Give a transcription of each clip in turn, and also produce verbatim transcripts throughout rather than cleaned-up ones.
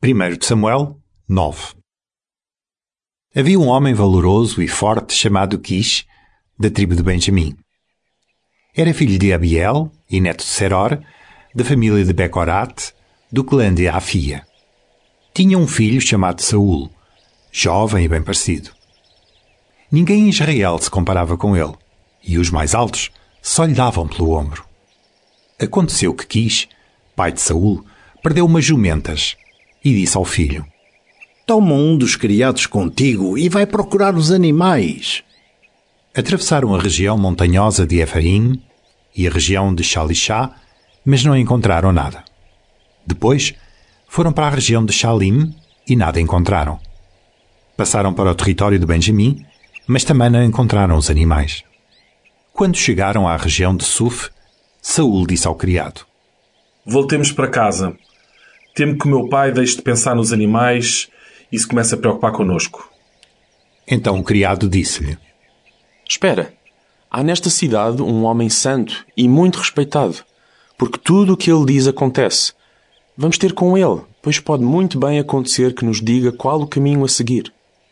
primeiro de Samuel, nove. Havia um homem valoroso e forte chamado Quis, da tribo de Benjamim. Era filho de Abiel e neto de Seror, da família de Becorat, do clã de Afia. Tinha um filho chamado Saul, jovem e bem parecido. Ninguém em Israel se comparava com ele, e os mais altos só lhe davam pelo ombro. Aconteceu que Quis, pai de Saul, perdeu umas jumentas e disse ao filho: Toma um dos criados contigo e vai procurar os animais. Atravessaram a região montanhosa de Efraim e a região de Shalishá, mas não encontraram nada. Depois, foram para a região de Shalim e nada encontraram. Passaram para o território de Benjamim, mas também não encontraram os animais. Quando chegaram à região de Suf, Saul disse ao criado: Voltemos para casa. Temo que o meu pai deixe de pensar nos animais e se comece a preocupar connosco. Então o criado disse-lhe: Espera, há nesta cidade um homem santo e muito respeitado, porque tudo o que ele diz acontece. Vamos ter com ele, pois pode muito bem acontecer que nos diga qual o caminho a seguir.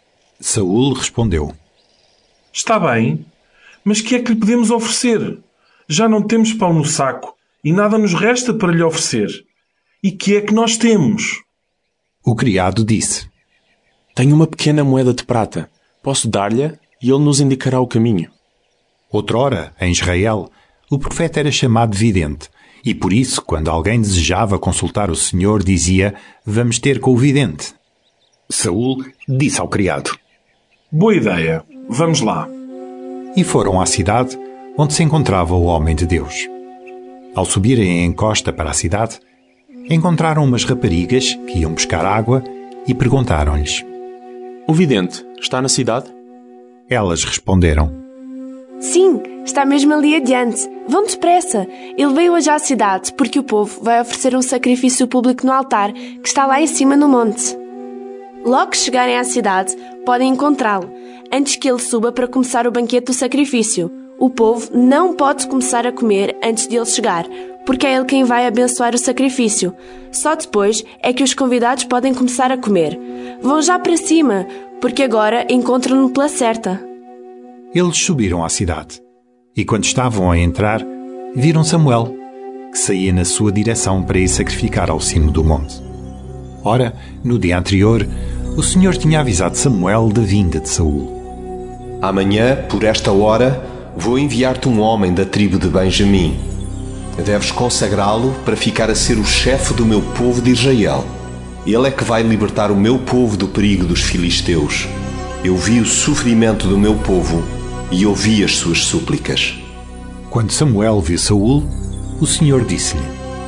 Saul respondeu: Está bem, mas que é que lhe podemos oferecer? Já não temos pão no saco e nada nos resta para lhe oferecer. E que é que nós temos? O criado disse: Tenho uma pequena moeda de prata. Posso dar-lhe e ele nos indicará o caminho. Outrora, em Israel, o profeta era chamado vidente, e por isso, quando alguém desejava consultar o Senhor, dizia: Vamos ter com o vidente. Saul disse ao criado: Boa ideia, vamos lá. E foram à cidade, onde se encontrava o homem de Deus. Ao subirem a encosta para a cidade, encontraram umas raparigas que iam buscar água e perguntaram-lhes: O vidente está na cidade? Elas responderam: Sim, está mesmo ali adiante. Vão depressa. Ele veio hoje à cidade porque o povo vai oferecer um sacrifício público no altar que está lá em cima no monte. Logo que chegarem à cidade, podem encontrá-lo, antes que ele suba para começar o banquete do sacrifício. O povo não pode começar a comer antes de ele chegar, porque é ele quem vai abençoar o sacrifício. Só depois é que os convidados podem começar a comer. Vão já para cima, porque agora encontram-no pela certa. Eles subiram à cidade, e quando estavam a entrar, viram Samuel, que saía na sua direção para ir sacrificar ao cimo do monte. Ora, no dia anterior, o Senhor tinha avisado Samuel da vinda de Saul. Amanhã, por esta hora, vou enviar-te um homem da tribo de Benjamim. Deves consagrá-lo para ficar a ser o chefe do meu povo de Israel. Ele é que vai libertar o meu povo do perigo dos filisteus. Eu vi o sofrimento do meu povo e ouvi as suas súplicas. Quando Samuel viu Saul, o Senhor disse-lhe: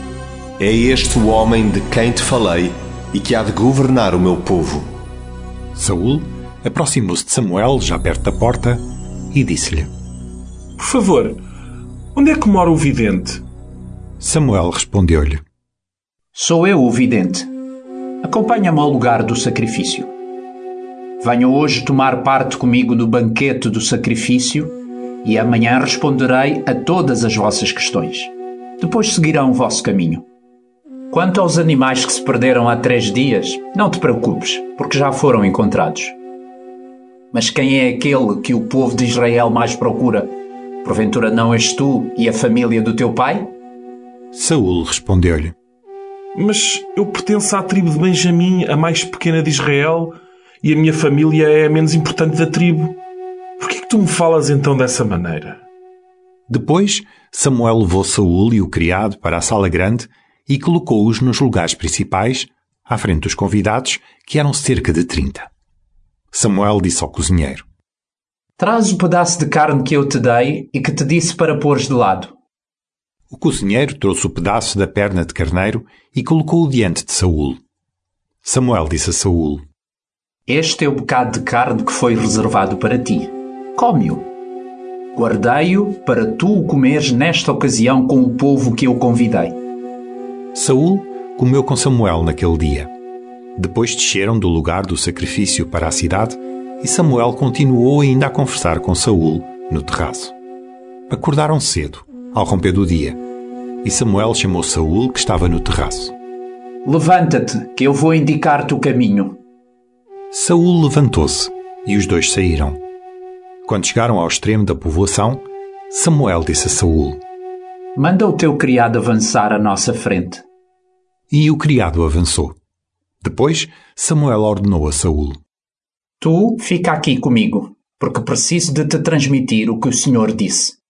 É este o homem de quem te falei e que há de governar o meu povo. Saul aproximou-se de Samuel, já perto da porta, e disse-lhe: Por favor, onde é que mora o vidente? Samuel respondeu-lhe: Sou eu o vidente. Acompanha-me ao lugar do sacrifício. Venham hoje tomar parte comigo no banquete do sacrifício e amanhã responderei a todas as vossas questões. Depois seguirão o vosso caminho. Quanto aos animais que se perderam há três dias, não te preocupes, porque já foram encontrados. Mas quem é aquele que o povo de Israel mais procura? Porventura não és tu e a família do teu pai? Saul respondeu-lhe: Mas eu pertenço à tribo de Benjamim, a mais pequena de Israel, e a minha família é a menos importante da tribo. Por que é que tu me falas então dessa maneira? Depois, Samuel levou Saul e o criado para a sala grande e colocou-os nos lugares principais, à frente dos convidados, que eram cerca de trinta. Samuel disse ao cozinheiro: Traz o pedaço de carne que eu te dei e que te disse para pôres de lado. O cozinheiro trouxe o pedaço da perna de carneiro e colocou-o diante de Saul. Samuel disse a Saul: Este é o bocado de carne que foi reservado para ti. Come-o. Guardei-o para tu o comeres nesta ocasião com o povo que eu convidei. Saul comeu com Samuel naquele dia. Depois desceram do lugar do sacrifício para a cidade e Samuel continuou ainda a conversar com Saul no terraço. Acordaram cedo, ao romper do dia, e Samuel chamou Saul, que estava no terraço. Levanta-te, que eu vou indicar-te o caminho. Saul levantou-se e os dois saíram. Quando chegaram ao extremo da povoação, Samuel disse a Saul: Manda o teu criado avançar à nossa frente. E o criado avançou. Depois, Samuel ordenou a Saul: Tu fica aqui comigo, porque preciso de te transmitir o que o Senhor disse.